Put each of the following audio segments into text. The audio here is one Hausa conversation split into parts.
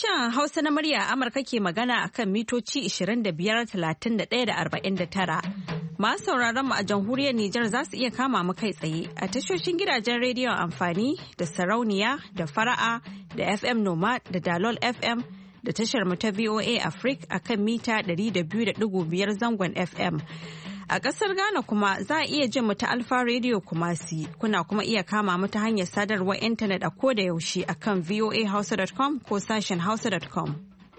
Sashen Hausa na murya Amurka ke magana akan mitoci 25, 31 da 49. Masu sauraron mu a jamhuriyar Nijar za su iya kama mu kai tsaye a tashoshin gidajen rediyon amfani da sarauniya da fara'a da FM Noma da Dalol FM da tashar mu ta VOA Africa akan mita 200.5 zangon FM. A ƙasar Ghana kuma za a iya jin mu ta Alfa Radio Kumasi. Kuna kuma iya kama mu ta hanyar sadarwar intanet a koda yaushe akan voahausa.com ko sashen hausa.com.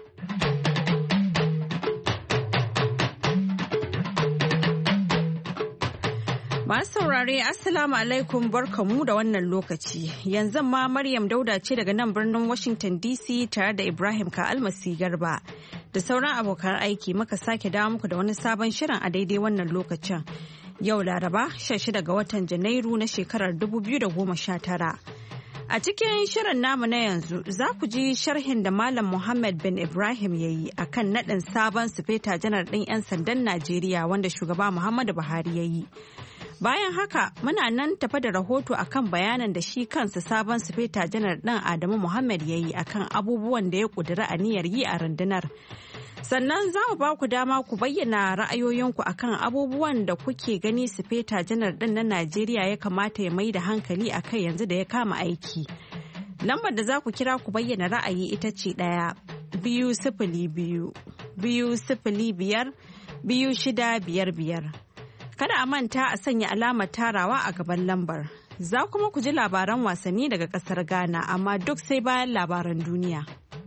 Masu saurare Assalamu alaikum barkamu da wannan lokaci. Yanzu ma Maryam Dauda ce daga nan birnin Washington DC tare da Ibrahim Ka'almasi Garba. Da sauran abokan aiki muka sake dawo muku da wani sabon shirin a daidai wannan lokacin. Yau Laraba 16 ga watan Janairu na shekarar 2019. A cikin shirin namu na yanzu za ku ji sharhin da Malam Muhammad bin Ibrahim ya yi a kan naɗin sabon sufeta janar ɗin 'yan sandan Najeriya wanda shugaba Muhammadu Buhari ya yi. Bayan haka muna nan tafa da rahoto akan bayanan da shi kansa sabon sufeta janar ɗin Adamu Muhammad ya yi akan abubuwan da ya ƙudiri aniyar yi a rundunar. Sannan za mu ba ku dama ku bayyana ra'ayoyinku akan abubuwan da kuke gani sufeta janar ɗin na Najeriya ya kamata ya mai da hankali a kai yanzu da ya kama aiki. Lambar da za ku kira ku bayyana ra'ayi ita ce 1-2-0-2 2-0-5 2-6-5-5. Kada a manta a sanya alamar tarawa a gaban lambar. Za kuma ku ji labaran wasanni daga ƙasar Ghana, amma duk sai bayan labaran duniya.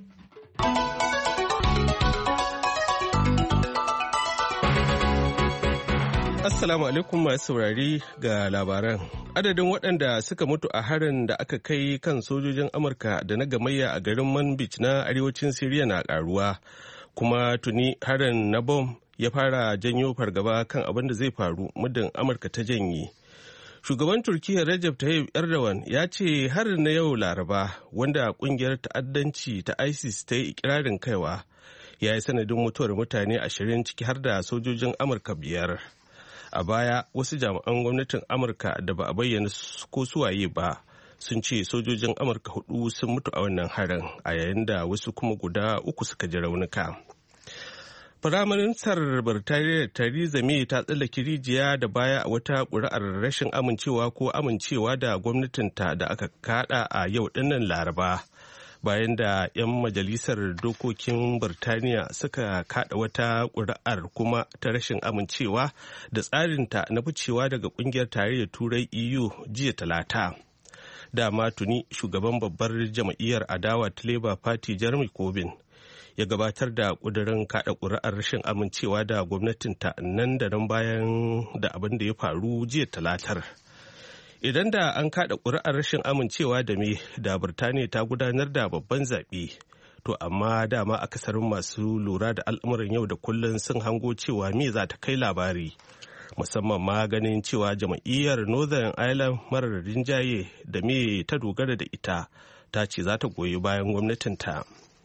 Assalamu alaikum masu saurari ga labaran. Adadin waɗanda suka mutu a harin da aka kai kan sojojin Amurka da na gamayya a garin Manbij na arewacin Siriya na ƙaruwa, kuma tuni harin na bom ya fara janyo fargaba kan abin da zai faru muddin Amurka ta janye. Shugaban Turkiyya Recep Tayyip Erdogan ya ce harin na yau Laraba wanda kungiyar ta'addanci ta ISIS ta yi ikirarin kaiwa ya yi sanadin mutuwar mutane 20 ciki har da sojojin Amurka 5. A baya wasu jami'an gwamnatin Amurka da ba a bayyana ko suwaye ba sun ce sojojin Amurka 4 sun mutu a wannan harin a yayin da wasu kuma guda 3 suka ji raunuka. Firaministar Birtaniya Theresa May ta tsallake rijiya da baya a wata ƙuri'ar rashin amincewa ko amincewa da gwamnatinta da aka kada a yau dinnan Laraba, bayan da 'yan majalisar dokokin Birtaniya suka kada wata ƙuri'ar kuma ta rashin amincewa da tsarinta na ficewa daga ƙungiyar tarayyar Turai EU jiya Talata. Dama tuni shugaban babbar jam'iyyar adawa ta Labour Party Jeremy Corbyn ya gabatar da ƙudurin kaɗa ƙuri'ar rashin amincewa da gwamnatinta nan da nan bayan da abin da ya faru jiya Talatar. Idan da an kaɗa ƙuri'ar rashin amincewa da me da Birtaniya ta gudanar da babban zaɓe, to amma dama akasarin masu lura da al'amuran yau da kullum sun hango cewa me za ta kai labari, musamman ma ganin cewa jam'iyyar Northern Ireland marar rinjaye da me ta dogara da ita ta ce za ta goyi bayan gwamnatinta.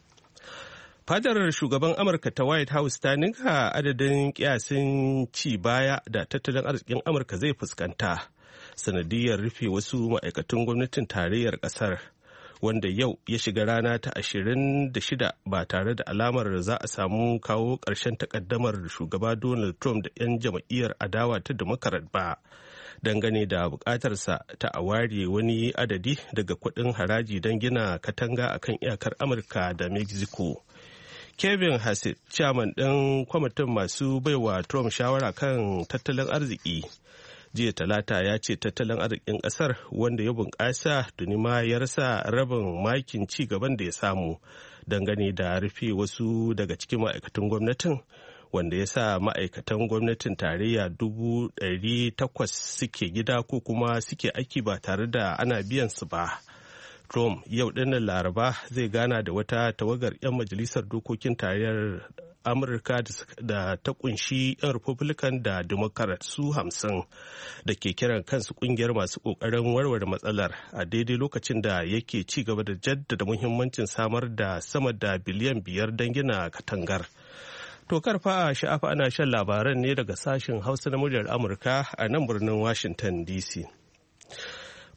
Fadar shugaban Amurka ta White House ta ninka adadin kiyasin ci baya da tattalin arzikin Amurka zai fuskanta sanadiyar rufe wasu ma'aikatan gwamnatin tarayyar ƙasar, wanda yau ya shiga rana ta 26 ba tare da alamar za a samu kawo ƙarshen takaddamar shugaba Donald Trump da 'yan jam'iyyar adawa ta Democrat ba, dangane da buƙatarsa ta a ware wani adadi daga kuɗin haraji don gina katanga akan iyakar Amurka da Mexico. Kevin Hassett, chairman ɗin kwamitin masu baiwa Trump shawara kan tattalin arziki, jiya Talata ya ce tattalin arzikin ƙasar wanda ya bunƙasa tuni ma ya rasa rabin makin ci gaban da ya samu dangane da rufe wasu daga cikin ma'aikatan gwamnatin, wanda ya sa ma'aikatan gwamnatin tarayya 800,000 suke gida ko kuma suke aiki ba tare da ana biyan su ba. Trump yau dinnan Laraba zai gana da wata tawagar 'yan majalisar dokokin tarayyar Amurka da ta kunshi 'yan Republican da Democrat su 50 da ke kiran kansu kungiyar masu kokarin warware matsalar a daidai lokacin da yake ci gaba da jaddada muhimmancin samar da sama da biliyan 5 don gina katangar. To karfa a sha'afa ana shan labaran ne daga sashen Hausa na muryar Amurka a nan birnin Washington DC.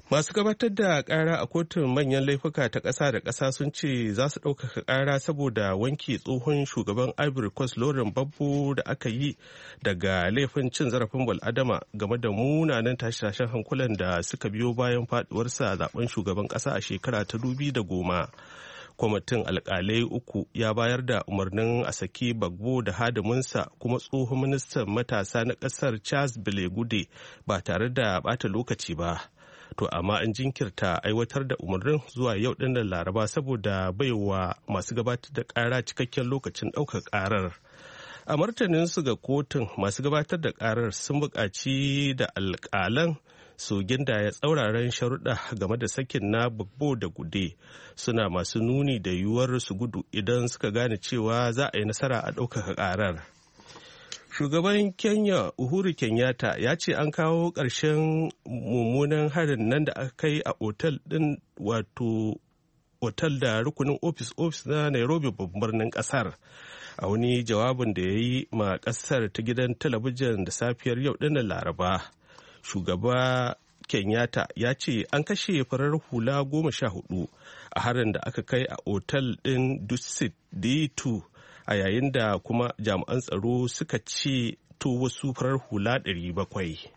Masu gabatar da ƙara a kotun manyan laifuka ta ƙasa da ƙasa sun ce za su ɗaukaka ƙara saboda wanke tsohon shugaban Ivory Coast Laurent Gbagbo da aka yi daga laifin cin zarafin bal'adama game da munanan tashe-tashen hankulan da suka biyo bayan faɗuwarsa zaben shugaban ƙasa a shekara ta 2010. Kwamitin alkalai uku ya bayar da umarnin a saki Gbagbo da hadiminsa kuma tsohon ministan matasa na ƙasar Charles Ble Goude ba tare da bata lokaci ba. To amma an jinkirta aiwatar da umarnin zuwa yau dinnan Laraba saboda baiwa masu gabatar da ƙara cikakken lokacin ɗaukar ƙarar. A martaninsu ga kotun, masu gabatar da ƙarar sun buƙaci da alƙalan su gindaya tsauraran sharuɗa game da sakin na Gbagbo da Gude, suna masu nuni da yiwuwar su gudu idan suka gane cewa za a yi nasara a ɗaukaka ƙarar. Shugaban Kenya Uhuru Kenyatta ya ce an kawo ƙarshen mummunan harin nan da aka kai a otal ɗin, wato otal da rukunin ofis na Nairobi babban birnin ƙasar. A wani jawabin da ya yi ma ƙasar ta gidan talabijin da safiyar yau ɗinnan Laraba, shugaba Kenyatta ya ce an kashe farar hula 14 a harin da aka kai a otal ɗin Dusit D2, a yayin da kuma jami'an tsaro suka ce to wasu farar hula 700.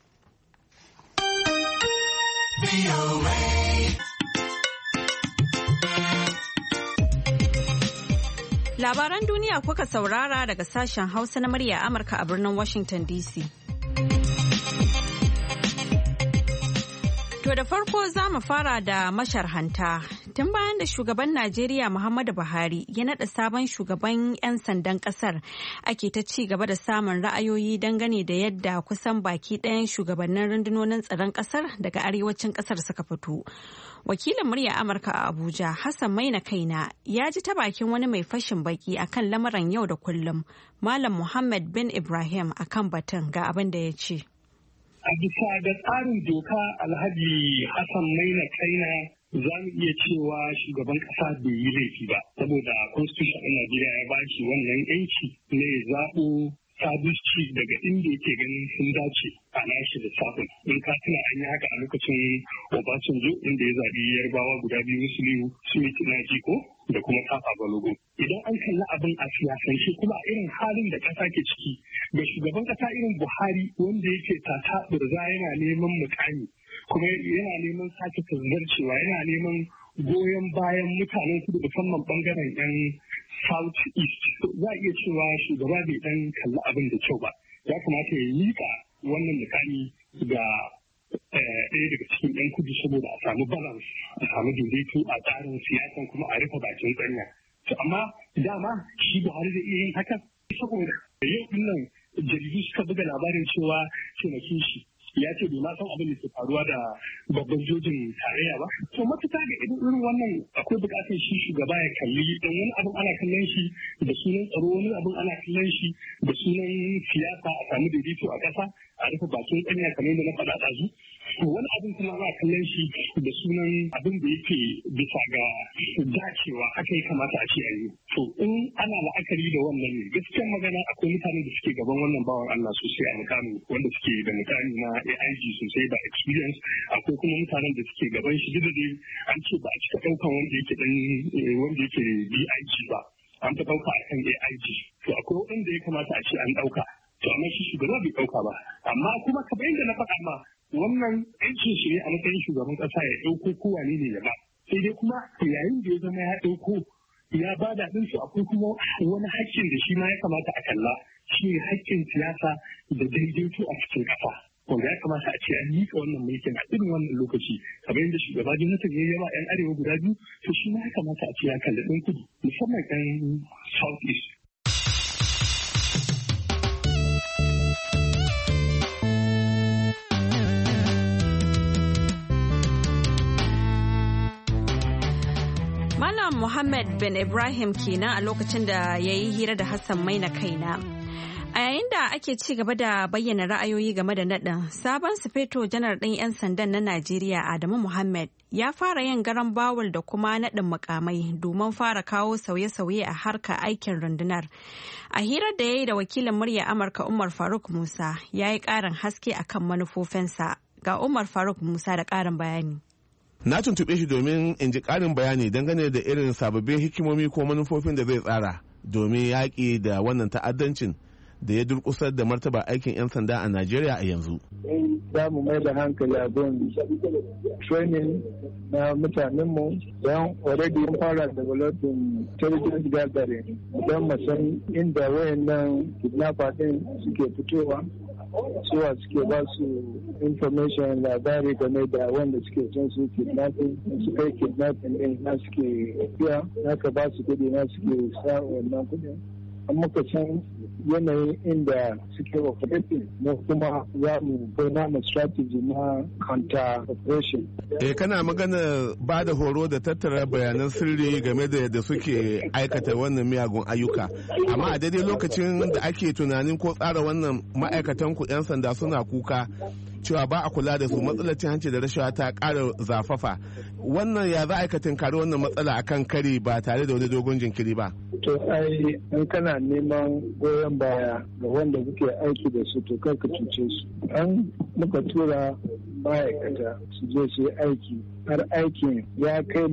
Labaran duniya kuka saurara daga sashen Hausa na murya Amurka a birnin Washington DC. To da farko za mu fara da masharhanta. Tun bayan da shugaban Najeriya Muhammadu Buhari ya naɗa sabon shugaban 'yan sandan ƙasar, ake ta ci gaba da samun ra'ayoyi dangane da yadda kusan baki ɗayan shugabannin rundunonin tsaron ƙasar daga arewacin ƙasar suka fito. Wakilin murya Amurka a Abuja, Hassan Maina Kaina, ya ji ta bakin wani mai fashin baki akan lamuran yau da kullum, Malam Muhammad bin Ibrahim, akan batun ga abin da ya ce. A bisa ga tsarin doka Alhaji Hassan Maina Kaina za mu iya cewa shugaban kasa bai yi laifi ba, saboda constitution ɗin Najeriya ya ba shi wannan yanci ne zaɓo sabuci daga inda yake ganin sun dace a nashi lissafin. In ka tuna an yi haka a lokacin Obasanjo inda ya zaɓi Yarbawa guda biyu Muslimu Smith Najiko da kuma Tafa Balogo. Idan an kalli abin a siyasance kuma a irin halin da ƙasa ke ciki, ga shugaban ƙasa irin Buhari wanda yake tataɓurza yana neman mukami kuma yana neman sake tazarcewa, yana neman goyon bayan mutanen kudu musamman bangaren 'yan South East. Za a iya cewa shugaba bai dan kalli abin da kyau ba. Ya kamata ya miƙa wannan mukami ga ɗaya daga cikin 'yan kudu saboda a samu balance, a samu daidaito a tsarin siyasan kuma a rufe bakin tsanya. To amma dama shi Buhari zai iya yin hakan saboda yau nan jaridu suka buga labarin cewa taimakin shi ya ce bai ma san abin da ke faruwa da babban jojin tarayya ba. To mafita ga irin wannan akwai bukatar shi shugaba ya kalli don wani abin ana kallon shi da sunan tsaro, wani abin ana kallon shi da sunan siyasa a samu daidaito a ƙasa a rufe bakin ƙanya kamar da na faɗa ɗazu. To wani abin kuma ana kallon shi da sunan abin da yake bisa ga dacewa haka ya kamata a ce a yi. To in ana la'akari da wannan ne gaskiyar magana akwai mutane da suke gaban wannan bawan Allah sosai a mukami wanda suke da mukami na AIG sosai da experience, akwai kuma mutanen da suke gaban shi duk da dai an ce ba a cika ɗaukan wanda yake BIG ba, an ta ɗauka akan AIG. To akwai wanda ya kamata a ce an ɗauka. To amma shi shugaba bai ɗauka ba. Amma kuma kamar yadda na faɗa ma wannan aikin shi ne a matsayin shugaban ƙasa ya ɗauko kowane ne ya ba. Sai dai kuma yayin da ya zama ya ɗauko ya ba da ɗinsu akwai kuma wani haƙƙin da shi ma ya kamata a kalla, shi ne haƙƙin siyasa da daidaito a cikin ƙasa. Wanda ya kamata a ce an miƙa wannan mulkin a irin wannan lokaci kamar yadda shugaba Jonathan ya yaba 'yan arewa guda biyu, to shi ma ya kamata a ce ya kalli ɗan kudu musamman 'yan South East. Malam Muhammad bin Ibrahim kenan a lokacin da ya yi hira da Hassan Maina Kaina. A yayin da ake ci gaba da bayyana ra'ayoyi game da naɗin, sabon sufeto janar ɗin 'yan sandan na Najeriya Adamu Muhammad ya fara yin garan bawul da kuma naɗin mukamai domin fara kawo sauye-sauye a harkar aikin rundunar. A hirar da ya yi da wakilin murya Amurka Umar Faruk Musa ya yi ƙarin haske akan manufofinsa. Ga Umar Faruk Musa da ƙarin bayani. Na tuntuɓe shi domin in ji ƙarin bayani dangane da irin sababbin hikimomi ko manufofin da zai tsara domin yaƙi da wannan ta'addancin da ya durƙusar da martaba aikin 'yan sanda a Najeriya a yanzu. Za mu mai da hankali a gun training na mutanenmu don already mun fara developing intelligence gathering don mu san inda wayannan kidnapper din suke fitowa, suwa suke ba su information labari game da wanda suke son su kidnapping, su kai kidnapping din na suke biya, na ka ba su kudi na suke sa wannan kudin. An muka san yanayin inda suke operating na kuma za mu gona mu strategy na counter operation. Kana magana ba da horo da tattara bayanan sirri game da yadda suke aikata wannan miyagun ayyuka. Amma a daidai lokacin da ake tunanin ko tsara wannan ma'aikatan ku 'yan sanda suna kuka cewa ba a kula da su, matsalar cin hanci da rashawa ta ƙara zafafa. Wannan ya za a aikatin kare wannan matsala akan kari ba tare da wani dogon jinkiri ba? To ai in kana neman goyon baya ga wanda kuke aiki da su to kar ka cuce su. An muka tura ma'aikata su je su yi aiki har aikin ya kai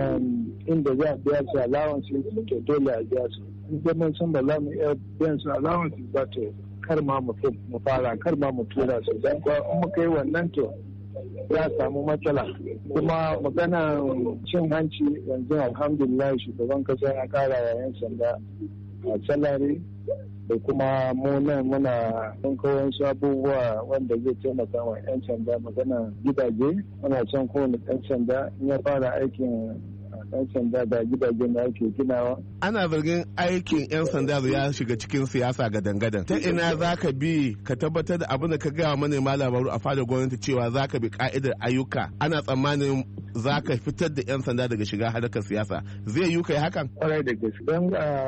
inda za a biya su allowance to dole a biya su. In zaman san ba za mu iya biyan su allowance ba to kar ma mu fara, kar ma mu tura su. Dan kuwa in muka yi wannan to ya samu matsala. Kuma magana cin hanci yanzu alhamdulillah shugaban kasa ya kara wa 'yan sanda a salari da kuma mu nan muna kawai su abubuwa wanda zai taimaka wa 'yan sanda. Magana gidaje muna son kowane ɗan sanda in ya fara aikin ɗan sanda da gidajen da ake ginawa. Ana zargin aikin 'yan sanda ya shiga cikin siyasa gadan-gadan. Ta ina za ka bi ka tabbatar da abin da ka gaya manema labaru a fadar gwamnati cewa za ka bi ka'idar ayyuka? Ana tsammanin za ka fitar da 'yan sanda daga shiga harkar siyasa. Zai yi kai hakan? Kwarai da gaske. Don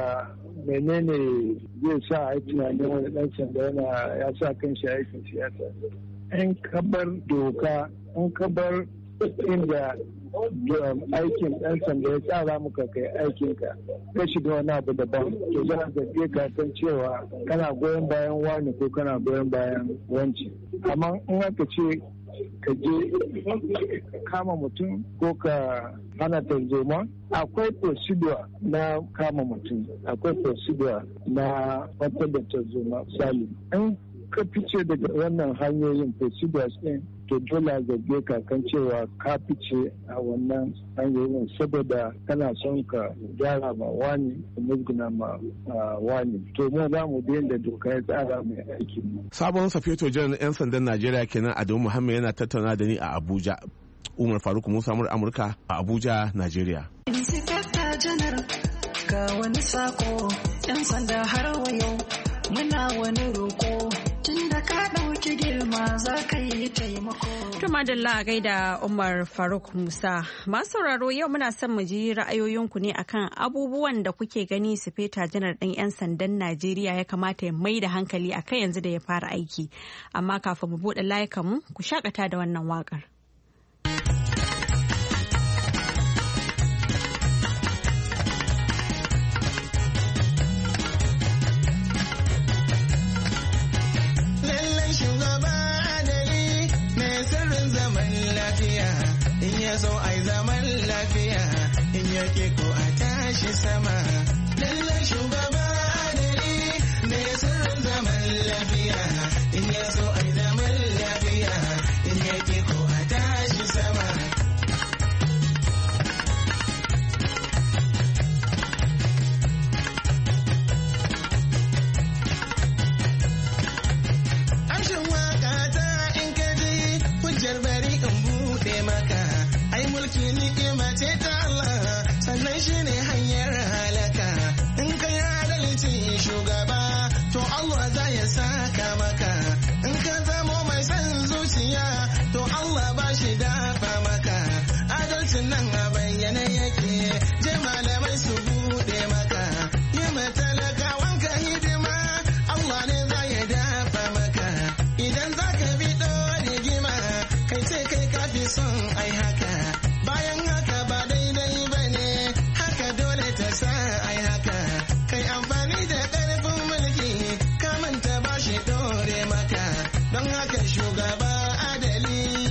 menene zai sa a tunanin wani ɗan sanda ya sa kan shi aikin siyasa? In kabar doka, in kabar inda aikin ɗan sanda ya tsara muka kai aikinka ka shiga wani abu daban to za a zarge ka kan cewa kana goyon bayan wani ko kana goyon bayan wanci. Amma in aka ce ka je kama mutum ko ka hana tarzoma, akwai procedure na kama mutum, akwai procedure na kwantar da tarzoma. Misali in ka fice daga wannan hanyoyin procedures ɗin to dole a zarge ka kan cewa ka fice a wannan hanyoyin saboda kana son ka gyara ma wani da musguna ma wani. To mu za mu biyan da doka ya tsara mai aiki. Sabon safeto janar 'yan sandan Najeriya kenan Adamu Muhammad yana tattauna da ni a Abuja. Umar Faruk Musa Amurka a Abuja, Najeriya. Ga wani sako 'yan sanda har wayo muna wani roko. Tunda ka ɗauki girma za ka yi taimako. Tuma Dalla a gaida Umar Faruk Musa. Masu sauraro yau muna son mu ji ra'ayoyinku ne akan abubuwan da kuke gani sufeta janar ɗin 'yan sandan Najeriya ya kamata ya mai da hankali a kai yanzu da ya fara aiki. Amma kafin mu buɗe layukanmu ku shakata da wannan waƙar. So ai zaman lafiya in yake ko a tashi sama. Lallan shugaba adali ne sirrin zaman lafiya in ya so ai zaman lafiya in yake ko a tashi sama. Amshin waka ta in kaji hujjar bari in buɗe maka. Mulki ni'ima ce ta Allah sannan shi ne hanyar halaka. In ka yi adalci shugaba to Allah za ya saka maka. In ka zamo mai son zuciya to Allah ba shi dafa maka. Adalcin nan a bayyane yake je malamai su bude maka. Yi matalakawan ka hidima Allah ne za ya dafa maka. Idan za ka bi rigima kai ce kai kafi son ai haka. Bayan haka ba daidai ba ne, haka dole ta sa ai haka. Kai amfani da ƙarfin mulki, ka manta ba shi ɗore maka. Don haka shugaba adali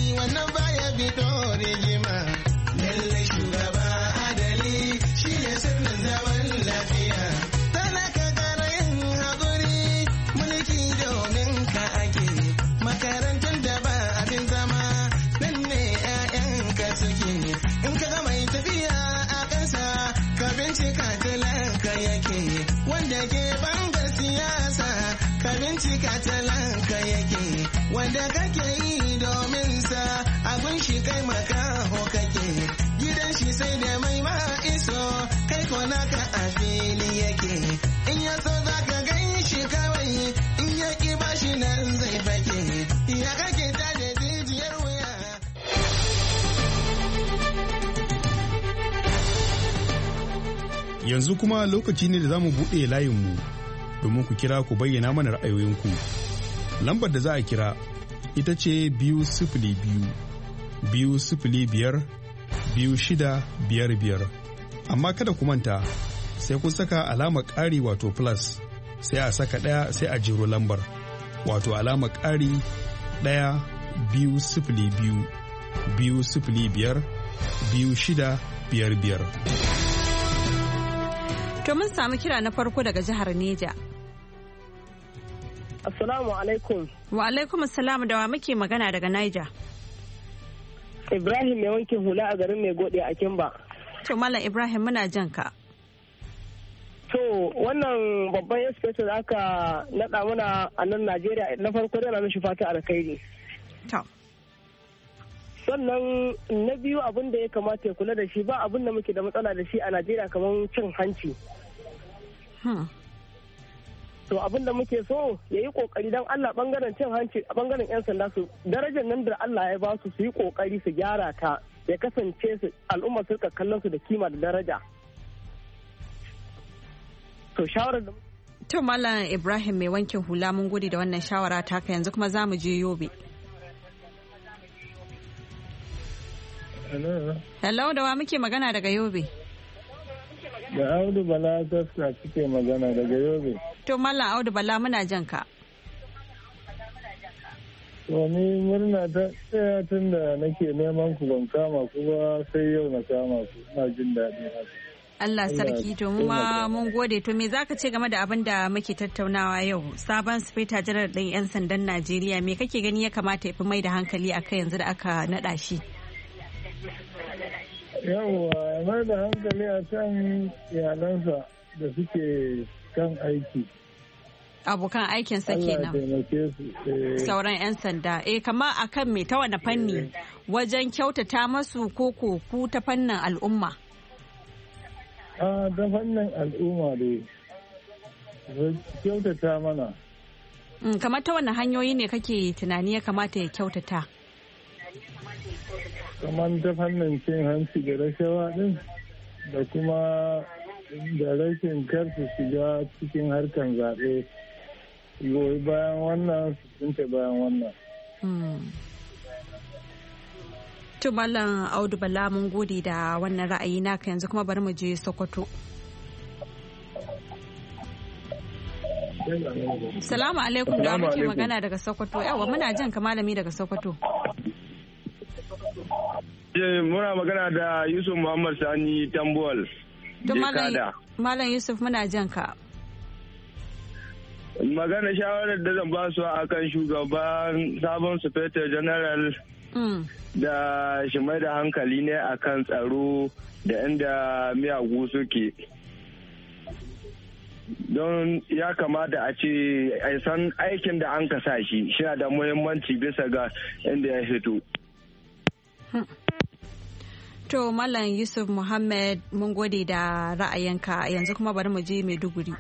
bincika talanka yake wanda kake yi domin sa abin shi kai makaho kake gidan shi sai da mai ma iso kai ko naka a fili yake in ya so za ka gan shi kawai in ya ki bashi nan zai fake ya kake ta da jijiyar wuya. Yanzu kuma lokaci ne da za mu buɗe layinmu domin ku kira ku bayyana mana ra'ayoyinku. Lambar da za a kira ita ce 202-5-205-2655. Amma kada ku manta sai kun saka alamar ƙari wato plus sai a saka ɗaya sai a jiro lambar wato alamar ƙari 1-2-0-5-205-2655. To mun samu kira na farko daga jihar Neja. Assalamu alaikum. Wa alaikum assalam, da wa muke magana daga Niger? Ibrahim mai wankin hula a garin mai gode a Kimba. To Malam Ibrahim muna jan ka. To wannan babban inspector da aka naɗa muna a nan Najeriya na farko da na mishi fata alkhairi. To. Sannan na biyu abin da ya kamata ya kula da shi ba abin da muke da matsala da shi a Najeriya kamar cin hanci. To abin da muke so ya yi kokari don Allah bangaren cin hanci a bangaren 'yan sanda su darajar nan da Allah ya ba su yi kokari su gyara ta ya kasance su al'umma su kallon su da kima da daraja. To shawarar da To Malam Ibrahim mai wankin hula mun gode da wannan shawara taka yanzu kuma za mu je Yobe. Hello, da wa muke magana daga Yobe? Da Audu Bala Taska kike magana daga Yobe. To Malam Audu Bala muna jan ka. To ni murna ta tsaya tun da nake neman ku ban kama ku ba sai yau na kama ku. Ina jin daɗi haka. Allah sarki to mu ma mun gode. To me zaka ce game da abin da muke tattaunawa yau? Sabon Sufeta Janar ɗin 'yan sandan Najeriya me kake gani ya kamata ya fi mai da hankali akai yanzu da aka naɗa shi? Yawwa mai da hankali a kan iyalansa da suke kan aiki. Abokan aikinsa kenan. Sauran 'yan sanda. Kama akan me ta wani fanni wajen kyautata masu koko ku ta fannin al'umma? Ta fannin al'umma dai. Kyautata mana. Kamar ta wani hanyoyi ne kake tunani ya kamata ya kyautata? Kamar ta fannin cin hanci da rashawa din da kuma da rashin karsu shiga cikin harkan zaɓe goyi bayan wannan su tunce bayan wannan. To Malam Audu Bala mun gode da wannan ra'ayi naka yanzu kuma bari mu je Sokoto. Salamu alaikum, da muke magana daga Sokoto. Yawa muna jan ka malami daga Sokoto. Muna magana da Yusuf Muhammad Sani Tambuwal. Malam Yusuf muna jan ka. Magana shawarar da zan ba su a kan shugaban sabon Sufeta General da shi mai da hankali ne a kan tsaro da inda miyagu suke. Don ya kamata a ce a san aikin da an kasa shi da muhimmanci bisa ga inda ya fito. To Malam Yusuf Muhammad mun gode da ra'ayinka yanzu kuma bari mu je Maiduguri.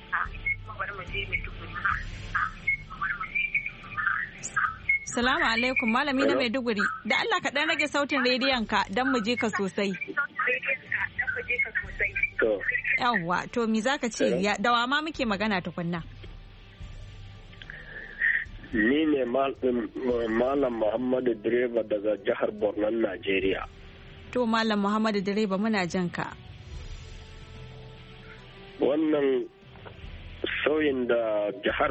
Salamu alaikum malami na Maiduguri. Da Allah ka dan rage sautin rediyon ka don mu je ka sosai. Yawwa to me zaka ce da wa ma muke magana tukunna? Ni ne Malam Muhammadu Direba daga jihar Borno, Najeriya. To Malam Muhammadu Direba muna jan ka. Wannan sauyin da jihar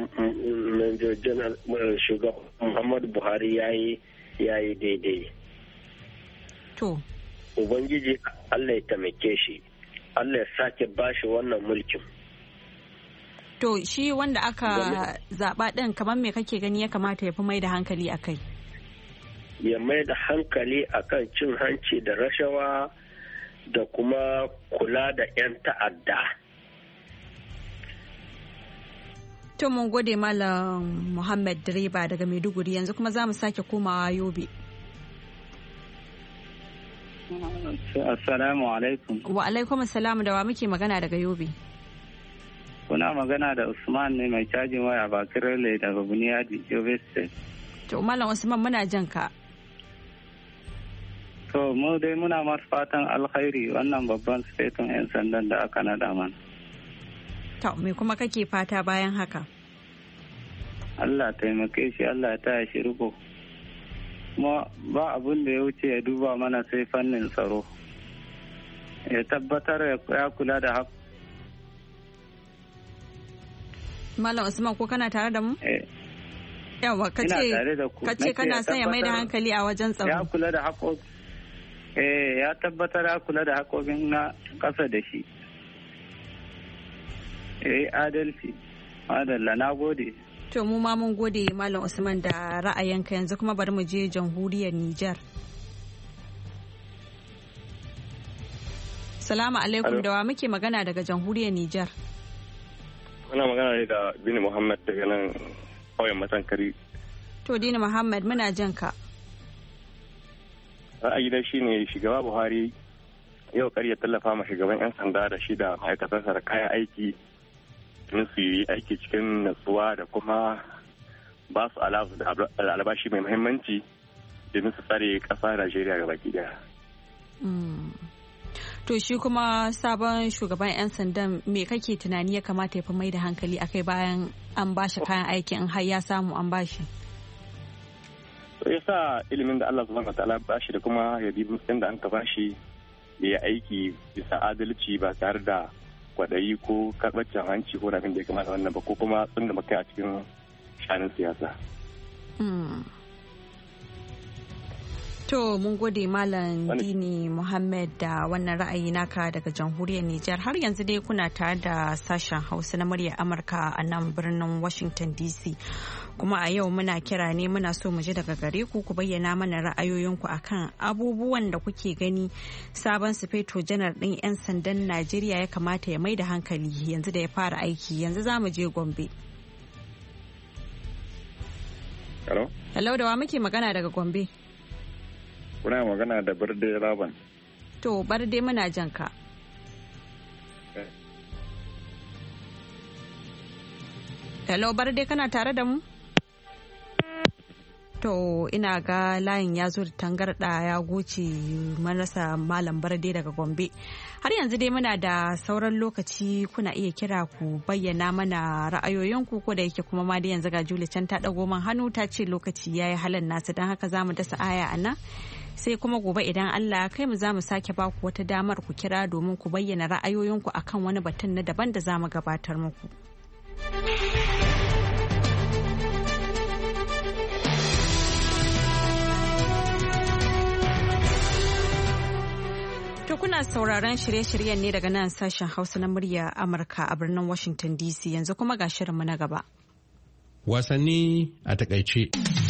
shugaban Muhammadu Buhari ya yi daidai. To. Ubangiji Allah ya taimake shi. Allah ya sake bashi wannan mulkin. To shi wanda aka zaɓa ɗin kamar me kake gani ya kamata ya fi mai da hankali a kai? Ya mai da hankali a kan cin hanci da rashawa da kuma kula da 'yan ta'adda. To mun gode Malam Muhammad Direba daga Maiduguri, yanzu kuma za mu sake komawa Yobe. Assalamu alaikum. Wa alaikum assalam, da wa muke magana daga Yobe? Kuna magana da Usman ne mai cajin waya Bakirale daga Buniyadi, Yobe State. To Malam Usman muna jan ka. To mu dai muna masu fatan alkhairi wannan babban sifetin 'yan sandan da aka naɗa mana. To me kuma kake fata bayan haka? Allah taimake shi, Allah ta shi riko. Kuma ba abun da ya wuce ya duba mana sai fannin tsaro. Ya tabbatar ya kula da haka. Malam Usman ko kana tare da mu? Yawa kace kana son ya mai da hankali a wajen tsaro. Ya kula da haƙoƙi. Ya tabbatar ya kula da haƙoƙin na ƙasa da shi. Adalci. Adalla, na gode. To mu ma mun gode Malam Usman da ra'ayinka, yanzu kuma bari mu je jamhuriyar Nijar. Salamu alaikum, da wa muke magana daga jamhuriyar Nijar? Muna magana ne da Dini Muhammad daga nan ƙauyen Matankari. To Dini Muhammad muna jan ka. Ra'ayi da shi ne shugaba Buhari yau ya tallafa ma shugaban 'yan sanda da shi da ma'aikatansa da kayan aiki don su yi aiki cikin natsuwa da kuma ba su albashi mai muhimmanci domin su tsare ƙasa Najeriya ga baki daya. To shi kuma sabon shugaban 'yan sandan me kake tunani ya kamata ya fi mai da hankali akai bayan an bashi kayan aiki in har ya samu an bashi? Ya sa ilimin da Allah subhanahu wataala bashi da kuma ya bi mutum da an ka bashi ya yi aiki bisa adalci ba tare da kwaɗayi ko karɓar cin hanci ko abin da ya kamata wannan ba ko kuma tsundu makai a cikin shanin siyasa. To mun gode Malam Dini Muhammad da wannan ra'ayi naka daga jamhuriyar Nijar. Har yanzu dai kuna tare da sashen Hausa na muryar Amurka a nan birnin Washington DC. Kuma a yau muna kira ne muna so mu ji daga gare ku bayyana mana ra'ayoyinku akan abubuwan da kuke gani sabon sufeto janar ɗin 'yan sandan Najeriya ya kamata ya mai da hankali yanzu da ya fara aiki. Yanzu za mu je Gombe. Hello, da wa muke magana daga Gombe? Kuna magana da Barde Laban. To, Barde muna jan ka. Hello, Barde kana tare da mu? To, ina ga layin ya zo da tangarɗa ya goce marasa Malam Barde daga Gombe. Har yanzu dai muna da sauran lokaci kuna iya kira ku bayyana mana ra'ayoyinku ko da yake kuma ma da yanzu ga Juli can ta ɗago man hannu ta ce lokaci ya yi halin nasu don haka za mu dasa aya a nan. Sai kuma gobe idan Allah kai mu za mu sake baku wata damar ku kira domin ku bayyana ra'ayoyinku akan wani batun na daban da za mu gabatar muku. To kuna sauraron shirye-shiryen ne daga nan sashen Hausa na murya Amurka a birnin Washington DC, yanzu kuma ga shirinmu na gaba. Wasanni a takaice.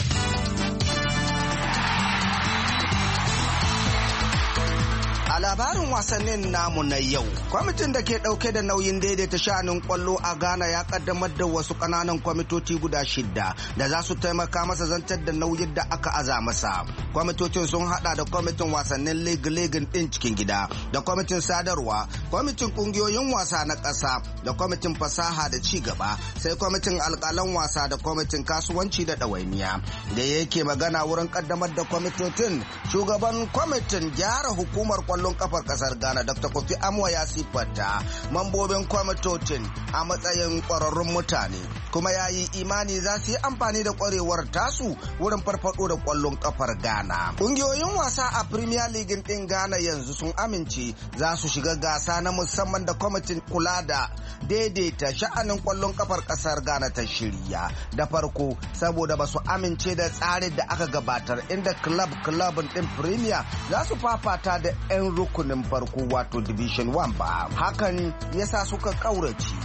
A labarin wasannin namu na yau, kwamitin da ke dauke da nauyin daidaita sha'anin kwallo a Ghana ya kaddamar da wasu kananan kwamitoci guda 6 da za su taimaka masa zantar da nauyin da aka aza masa. Kwamitocin sun hada da kwamitin wasannin ligin din cikin gida, da kwamitin sadarwa, kwamitin kungiyoyin wasa na ƙasa, da kwamitin fasaha da ci gaba, sai kwamitin alƙalan wasa da kwamitin kasuwanci da ɗawainiya. Da yake magana wurin kaddamar da kwamitocin, shugaban kwamitin gyara hukumar kwallon kafar kasar Ghana Dr. Kofi Amwa ya sifata mambobin kwamitocin a matsayin kwararrun mutane, kuma ya yi imani za su yi amfani da kwarewar tasu wurin farfado da kwallon kafar Ghana. Kungiyoyin wasa a Premier League din Ghana yanzu sun amince za su shiga gasa na musamman da kwamitin kula da daidaita sha'anin kwallon kafar kasar Ghana ta shirya. Da farko saboda ba su amince da tsarin da aka gabatar inda club din Premier za su fafata da 'yan rukunin farko wato Division 1 ba. Hakan yasa suka kaurace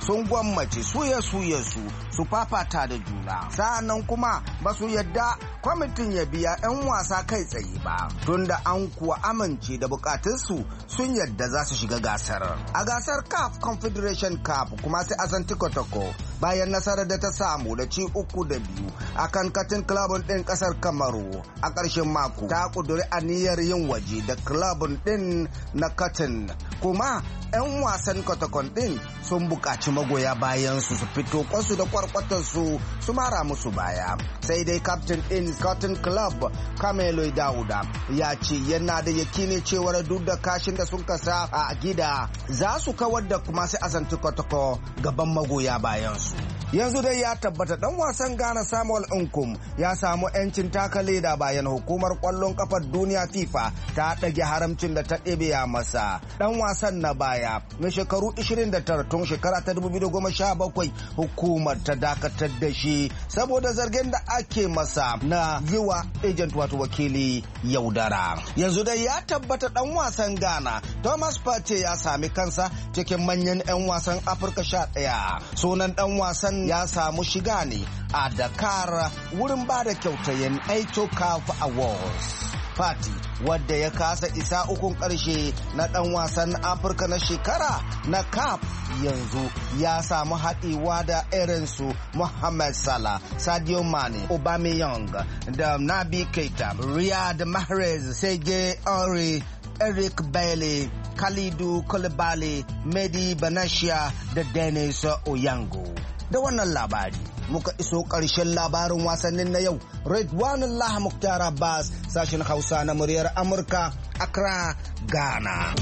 sun gwammace suye su fafata da juna. Sa'annan kuma ba su yadda kwamitin ya biya 'yan wasa kai tsaye ba, tunda an kuwa amince da bukatunsu sun yadda za su shiga gasar. A gasar CAF Confederation Cup kuma sai Asante Kotoko bayan nasarar da ta samu da ci 3-2 akan katin klabun ɗin ƙasar Kamaru a ƙarshen mako, ta ƙuduri aniyar yin waje da klabun ɗin na katin. Kuma 'yan wasan Kotokon ɗin sun buƙaci magoya bayan su fito kwasu da kwarkwatarsu su mara musu baya. Sai dai captain ɗin Cotton Club Kamelo Dauda ya ce yana da yakini cewar duk da kashin da sun kasa a gida za su kawar da kuma sai Asante Kotoko gaban magoya bayan su. Yanzu dai ya tabbata dan wasan Ghana Samuel Nkum ya samu 'yancin taka leda bayan hukumar kwallon kafar duniya FIFA ta ɗage haramcin da ta ɗebe masa. Dan wasan na baya mai shekaru 29 tun shekara ta 2017 hukumar ta dakatar da shi saboda zargin da ake masa na yiwa agent wato wakili yaudara. Yanzu dai ya tabbata dan wasan Ghana Thomas Partey ya sami kansa cikin manyan 'yan wasan Afirka 11. Sunan dan wasan ya samu shiga ne a Dakar wurin ba da kyautayen Aito CAF Awards. Partey wadda ya kasa isa ukun ƙarshe na ɗan wasan Afirka na shekara na CAF yanzu ya samu haɗewa da irinsu Mohamed Salah, Sadio Mane, Aubameyang da Naby Keita, Riyad Mahrez, Serge Aurier, Eric Bailly, Kalidou Koulibaly, Mehdi Benatia da Dennis Oyango. Da wannan labari muka iso ƙarshen labarin wasannin na yau. Ridwanullah Mukhtar Abbas, sashen Hausa na muryar Amurka, Accra, Ghana.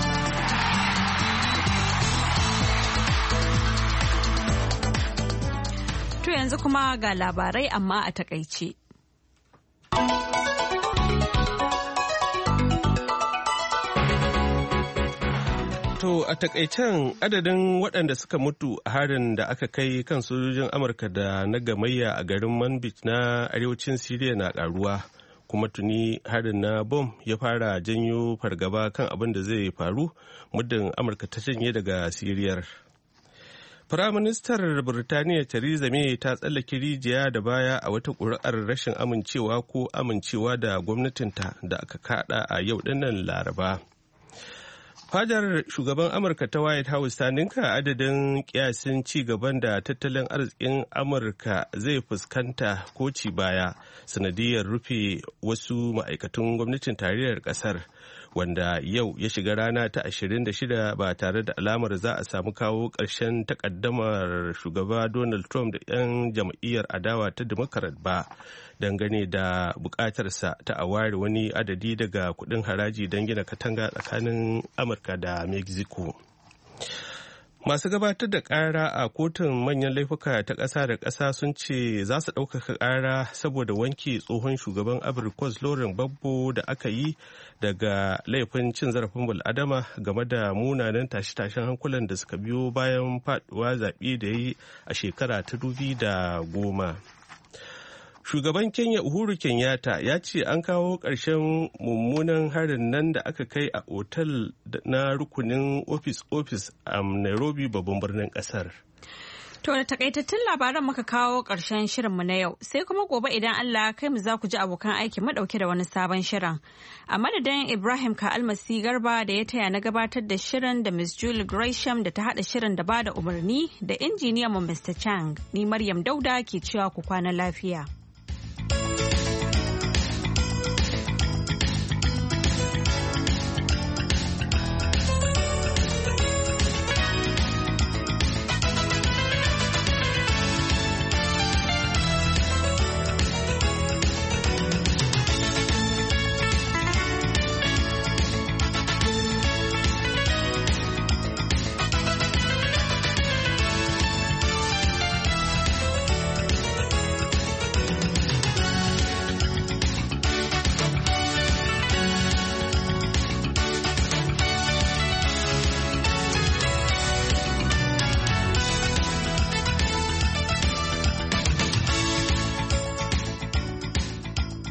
To yanzu kuma ga labarai amma a takaice. To a takaicen adadin waɗanda suka mutu a harin da aka kai kan sojojin Amurka da na gamayya a garin Manbij na arewacin Siriya na ƙaruwa, kuma tuni harin na bom ya fara janyo fargaba kan abin da zai faru muddin Amurka ta janye daga Siriyar. Firaministar Birtaniya Theresa May ta tsallake rijiya da baya a wata ƙuri'ar rashin amincewa ko amincewa da gwamnatinta da aka kaɗa a yau dinnan Laraba. Fadar shugaban Amurka ta White House ta ninka adadin kiyasin ci gaban da tattalin arzikin Amurka zai fuskanta ko ci baya sanadiyar rufe wasu ma'aikatan gwamnatin tarayyar kasar, wanda yau ya shiga rana ta 26 ba tare da alamar za a samu kawo ƙarshen takaddamar shugaba Donald Trump da 'yan jam'iyyar adawa ta Democrat ba, dangane da bukatarsa ta a ware wani adadi daga kudin haraji don gina katanga tsakanin Amurka da Mexico. Masu gabatar da ƙara a kotun manyan laifuka ta ƙasa da ƙasa sun ce za su ɗaukaka ƙara saboda wanke tsohon shugaban Abirikos Laurent Gbagbo da aka yi daga laifin cin zarafin bil'adama game da munanan tashe-tashen hankulan da suka biyo bayan faɗuwa zaɓe da ya yi a shekara ta 2010. Shugaban Kenya Uhuru Kenyatta ya ce an kawo ƙarshen mummunan harin nan da aka kai a otal na rukunin ofis a Nairobi, babban birnin ƙasar. To da takaitattun labaran muka kawo ƙarshen shirinmu na yau, sai kuma gobe idan Allah kai mu za ku ji abokan aiki madauke da wani sabon shirin. A madadin Ibrahim Ka'almasi Garba da ya taya na gabatar da shirin da Miss Julie Gresham da ta haɗa shirin da ba da umarni da injiniyan mu Mr. Chang, ni Maryam Dauda ke cewa ku kwana lafiya.